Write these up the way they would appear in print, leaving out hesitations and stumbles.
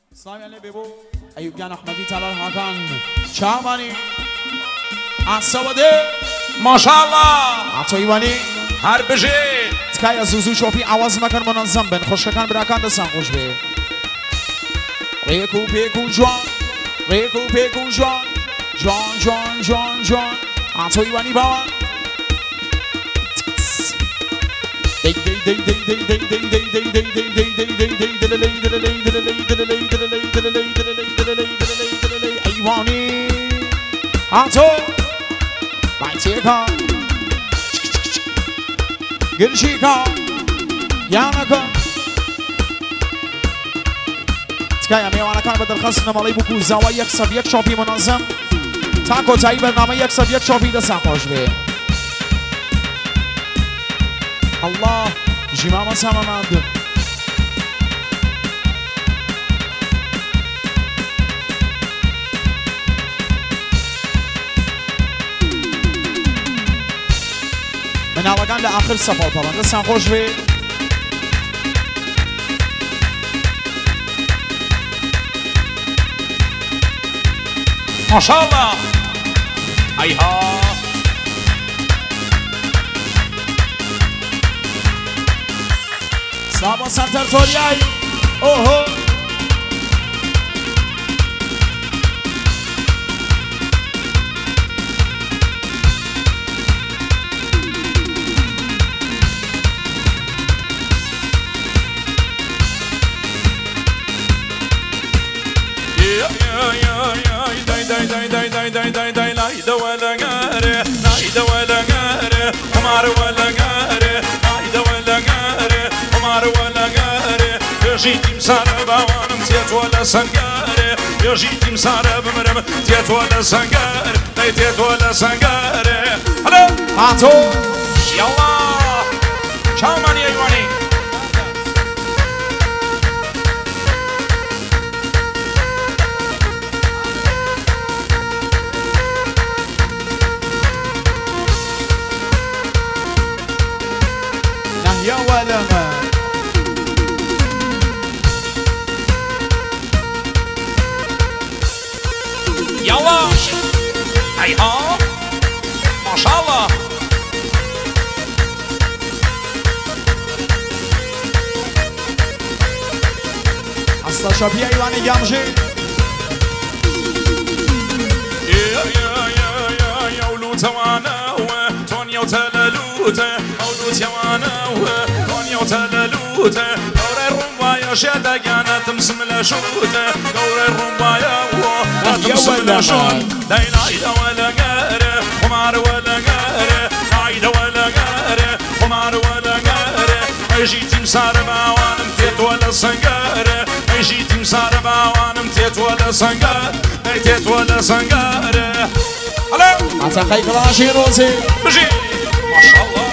سایه ببو ایوب جان احمدی تلال هاکان چامانی عصباده ماشاءالله عطایوانی هر بجید تکای زوزو شوفی آواز مکن منظم بن خوشکان براکان دستان خوش به ریکو پیکو جوان ریکو پیکو جوان جان جان جان جان عطایوانی باوان دی دی دی دی دی دی دی دی دی دی دی دی ایوانی عطا بایتیکا گرشیکا یانکا تکایا میوانکان به درخواست نمالی بکو زاوی یک سب یک شاپی منظم تاکو تایی برنامه یک سب یک شاپی دستان خوش به الله جماما سامامد من آوگان لآخر صفحه طبعا دستان خوش به ماشاءالله ایها سابا سنتر توریای اوهو داي لايدا ولا قاري لايدا ولا قاري قمر ولا قاري لايدا ولا قاري قمر ولا قاري يجيتي مساربة وانا متيت ولا سنقاري يجيتي مساربة مرم تيت ولا سنقاري تيت ولا سنقاري هلا هاتو يلا شاومان يا ايواني يا ولما يلا هيها ما شاء الله اصلا شبيه ايواني جامجي يا ولوت وانا تونيا وتلالوت ولوت وانا تونيا وتلالوت دوري الرمبايا شادا كانت مسملة شوت دوري الرمبايا وتمسملة شوت لايدا ولا قاري قمار ولا قاري لايدا ولا قاري قمار ولا قاري جيتي مساربة وانا متيت ولا سنقاري جيتي مساربة وانا متيت ولا سنقاري متيت ولا سنقاري هلا عطا خي كلاشي روزي بجي ما شاء الله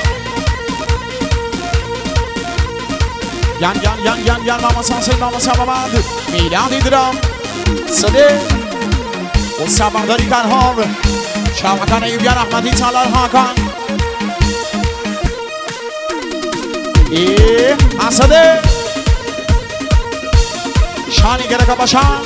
يان ماما سانسي ماما سامامد میلادی درام صدی و سامانداری کن هاو شاوکان ایوب جان احمدی تلال هاکان صدی شانی گرکا باشان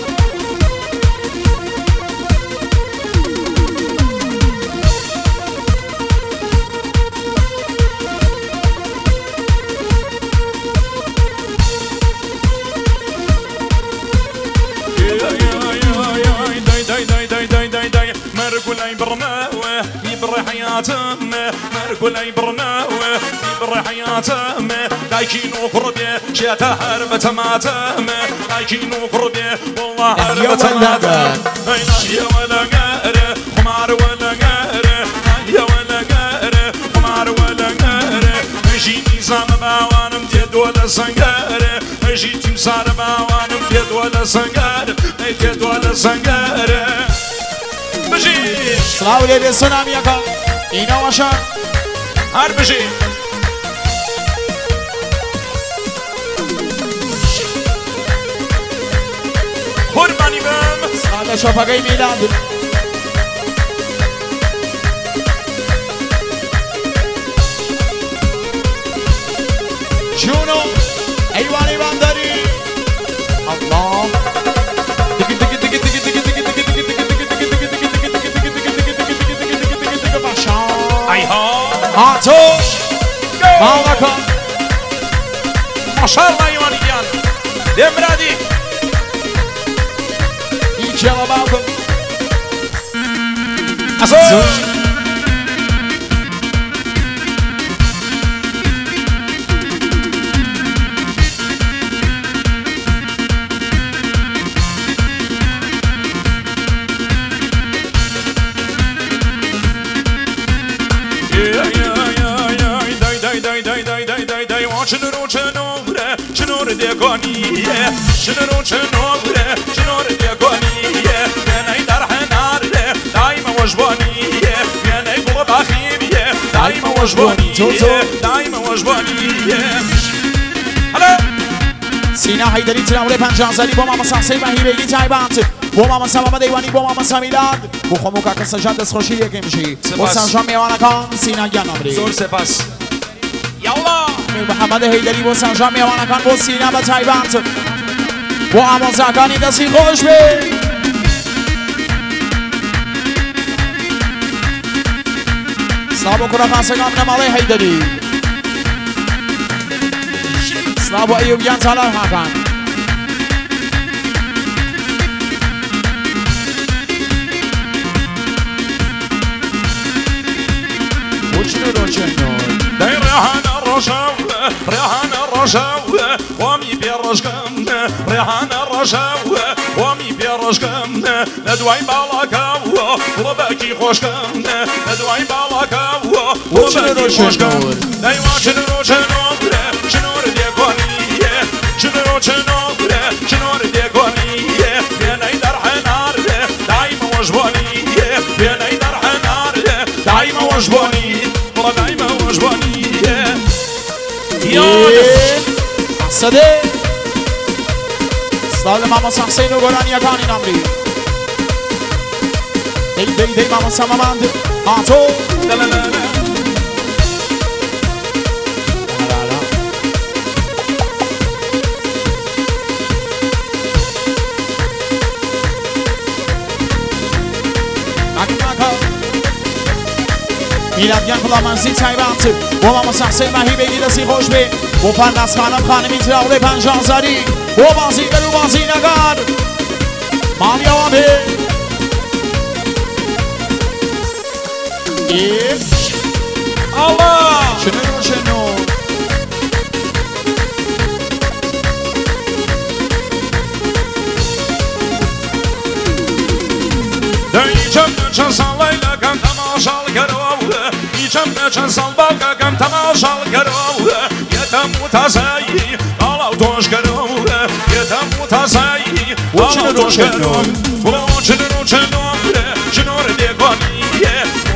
مرقولاي برناوه يبر حياتهم مرقولاي برناوه يبر حياتهم لايكينو كردي شيتا هربة ماتهم لايكينو كردي والله هربة ماتهم يا ولا قاري قمار ولا قاري يا ولا قاري قمار ولا قاري جيتي زعما وانا متيت ولا سنقاري جيتي مساربة وانا متيت ولا سنقاري متيت ولا سنقاري سلاو لیدی سنام یکا اینا واشا هر بجی قربانی بم ساده شفاقی میلاد جونو ایوانی بندری الله آتو بالا کن ماشاءالله ایوانیان دمرادی ایچی الا بالا کن ازو شنور دیگانیه شنور شنور دیگانیه بیانای در حناره دایم وجبانیه بیانای بو بخیریه دایم وجبانیه دایم وجبانیه هلا سینا حیدری تراوله پنجازلی با ماما سخصی و هیبگی تایبند با ماما سمام دیوانی با ماما سمیلاد با خمو که سجاد دست خوشی یکی میشی با سرجان میوانکان سینا گنامری زور سپاس یالا محمد حیدری با سرجان میوانکان با سینا و تایبند با اما زکانی دستی خوش بی سلام کنه خاصگان نماله حیدری سلام ایوبیان تالار حقان وچنو دای ریحان الرشاوه ریحان الرشاوه وامي بيرشكم ریحان الرشاوه وامي بيرشكم ندوي بالاكاو ولبكي خوشكم ندوي بالاكاو ولبكي خوشكم دای واشنو شنور دیگانیه شنور دیگانیه بیانای در حناره دایم وجبانیه بیانای در حناره دایم وجبانیه دایم وجبانیه صده سال ماما سحسین و گرانی یکانی نمری دی ماما سمامند آتو میلادیان کلامنزی تایبند با ماما سحسین مهی بگی دستی خوش بی با پردست خانم خانمی تراوله پنجازاری با بازی برو بازی نگار مالی آبی الله شنو چند سال لیلا کم تماشال کروه ایچم چند سال باقا کم تماشال کروه یتم متزایی بالا توش کروه یتم متزایی بالا توش کروه و شنور دیگانیه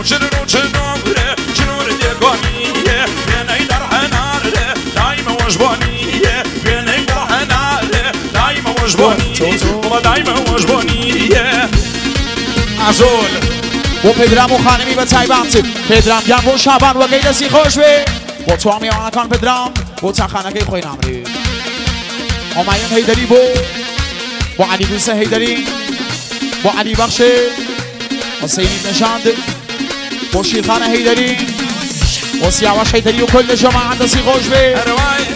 شنور دیگانیه بیانای در حناره دایم وجبانیه بیانای در حناره دایم وجبانیه و دایم وجبانیه ازول با پدرم و خانمی به تایبند پدرم گم و شبن و گیدسی خوش بی با تو همی آنکان پدرم با تخنگی خوی نمری آمین حیدری با علی دوست حیدری با علی بخش حسینی نشاند با شیرخان حیدری با سیاوش حیدری و کل جماعت دستی خوش بی اروای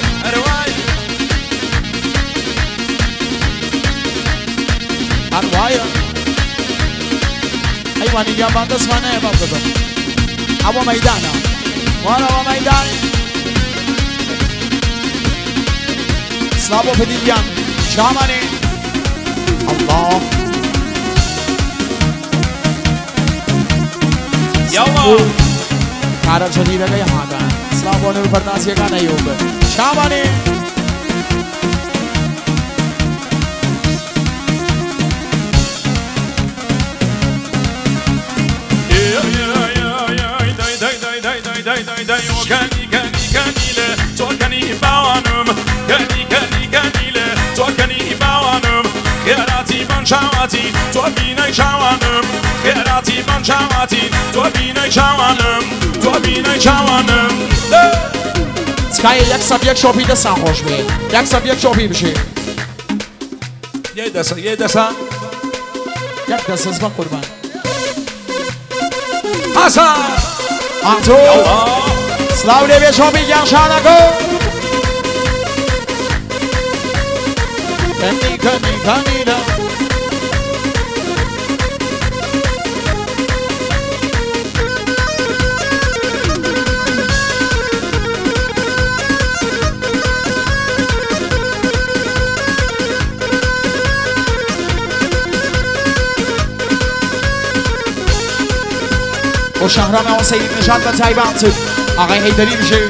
ایوانی گم بند اسمانه باب بزن اما میدانا وانا و میدان سلام و پدیدیان شامانی الله یالا کارا جدیده گئی حاگان سلام و نور پرداسی کا نیوب شامانی کنیله تو کنی باوانم کنیله تو کنی باوانم خیراتی من شواتی تو بینای شوانم خیراتی من شواتی تو بینای شوانم سکای یک سب یک شوپی دستان خوش بید یک سب یک شوپی بشی یه دست یک دست از با قربان حسن آتو سلاولی به شما بیگم شانگو کنی و شهرام و سید نشاد و تایبان تو آقای حیدری میشه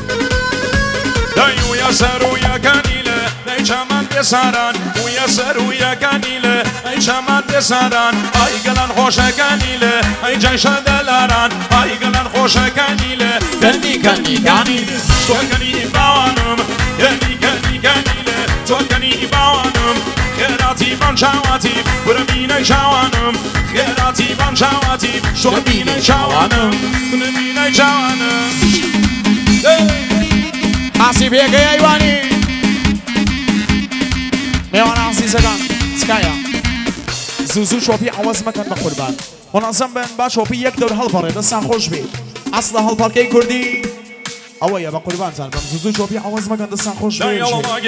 دای ویا سر ویا کنیله دای چمن بسران ویا سر ویا کنیله ای چمن بسران ای گلن خوش کنیله ای جنش دلاران ای گلن خوش کنیله کنی تو کنی باوانم کنیله تو کنی باوانم خیراتی بان شواتی برمینه شوانم خیراتی بان شواتی شوبینه شوانم برمینه شوانم Asi biegaj Iwani میوان عزیزگان سکایا زوزو شوپی آواز مکن با قربان منظم بین با شوپی یک دور حل پاره دستان خوش بید اصل حل پارکی کردی اوه با قربان زن زوزو شوپی آواز مکن دستان خوش بید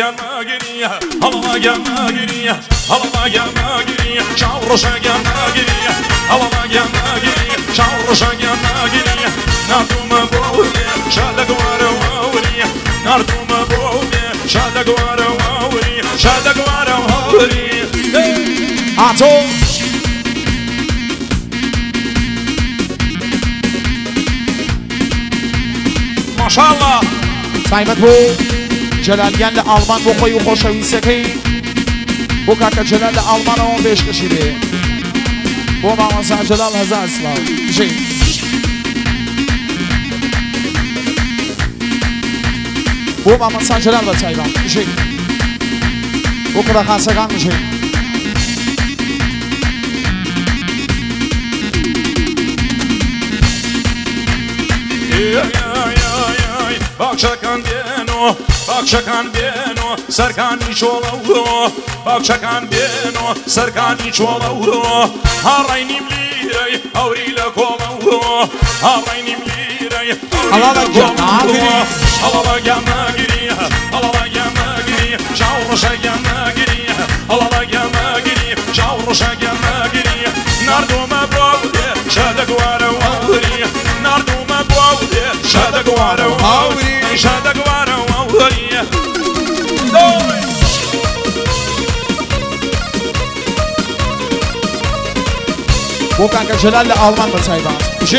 نردم بودی شادق وارو هوری آتو ماشاءالله سایمت بو جلالیان لآلمان بو خوی و خوشویسته کی بو کاکا جلال لآلمان رو بیش کشیده بو مامانسان جلال هزار سلام بشی بو مامانسان جلال و تایبان بشی بو کبه خاصگان بشی باکشکان بینو سرکانی چولو باکشکان بینو سرکانی چولو هارینیم لیری اوری لکولو هارینیم لیری الله جانگیری الله جانگیری الله جانگیری شاور شجانگیری الله جانگیری شاور شجانگیری نردم بودی شادق وارو هوری نردم بودی شادق وارو هوری شادق وارو هوری بو کاکا جلال لآلمان با تایبان بشی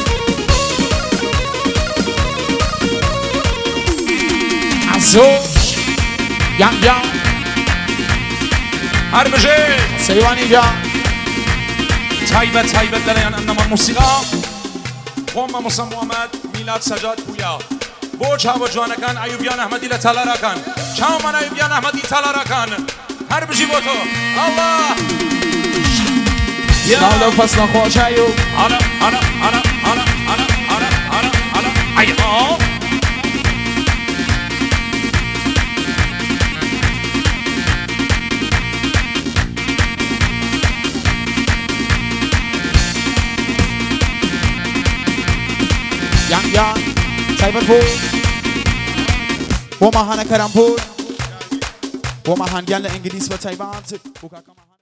عزو یان هر بجی سیوانی جان تایبت دلیان انما موسیقی قوم موسی محمد میلاد سجاد پویا بو چاو جوانکان ایوبیان احمدی لتالا کن چاو من ایوبیان احمدی تالا کن هر بجی بو تو الله سلام لو فصل خوش ایوب انا ایها یان سایبر بو ماهانه کرم بود بو ماهانگیان لانگلیس و تایبان